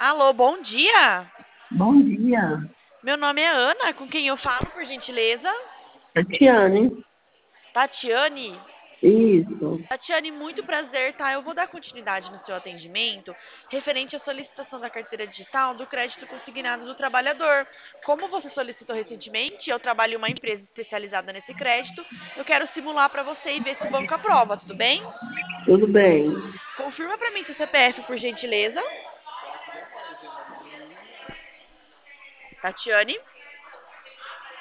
Alô, bom dia. Bom dia, Meu nome é Ana, com quem eu falo, por gentileza? Tatiane. Tatiane. Isso, Tatiane, muito prazer, tá? Eu vou dar continuidade no seu atendimento referente à solicitação da carteira digital do crédito consignado do trabalhador. Como você solicitou recentemente, eu trabalho em uma empresa especializada nesse crédito. Eu quero simular para você e ver se o banco aprova, tudo bem? tudo bem. Confirma para mim seu CPF, por gentileza. Tatiane.